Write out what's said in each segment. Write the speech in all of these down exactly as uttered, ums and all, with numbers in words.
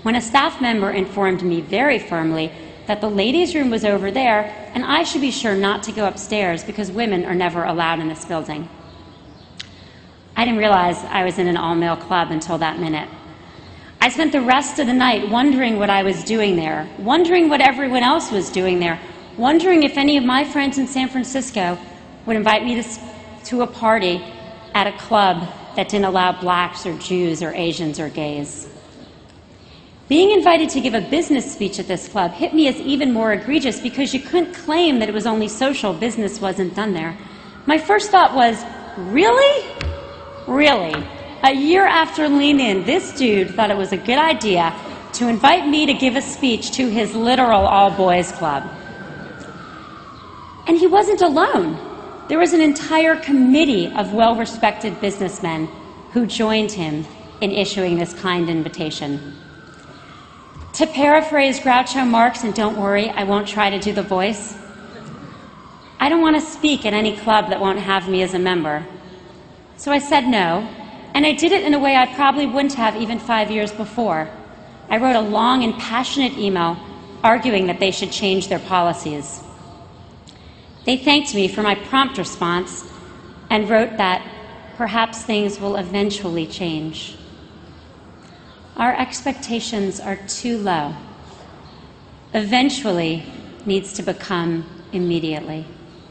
when a staff member informed me very firmly that the ladies' room was over there and I should be sure not to go upstairs because women are never allowed in this building. I didn't realize I was in an all-male club until that minute. I spent the rest of the night wondering what I was doing there, wondering what everyone else was doing there, wondering if any of my friends in San Francisco would invite me to, to a party at a club that didn't allow blacks or Jews or Asians or gays. Being invited to give a business speech at this club hit me as even more egregious because you couldn't claim that it was only social, business wasn't done there. My first thought was, really? Really? A year after Lean In, this dude thought it was a good idea to invite me to give a speech to his literal all-boys club. And he wasn't alone. There was an entire committee of well-respected businessmen who joined him in issuing this kind invitation. To paraphrase Groucho Marx, and don't worry, I won't try to do the voice, I don't want to speak at any club that won't have me as a member. So I said no, and I did it in a way I probably wouldn't have even five years before. I wrote a long and passionate email arguing that they should change their policies. They thanked me for my prompt response and wrote that perhaps things will eventually change. Our expectations are too low. Eventually needs to become immediately.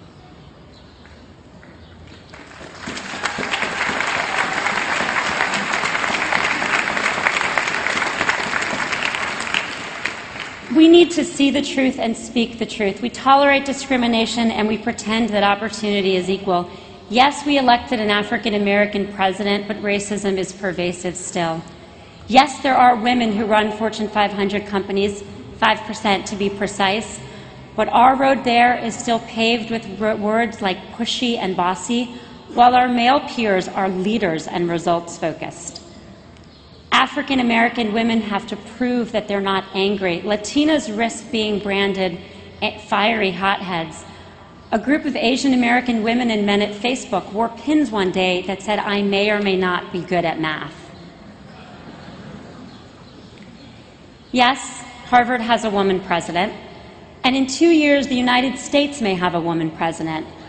We need to see the truth and speak the truth. We tolerate discrimination and we pretend that opportunity is equal. Yes, we elected an African American president, but racism is pervasive still. Yes, there are women who run Fortune five hundred companies, five percent to be precise, but our road there is still paved with words like pushy and bossy, while our male peers are leaders and results-focused. African American women have to prove that they're not angry. Latinas risk being branded fiery hotheads. A group of Asian American women and men at Facebook wore pins one day that said, "I may or may not be good at math." Yes, Harvard has a woman president, and in two years the United States may have a woman president.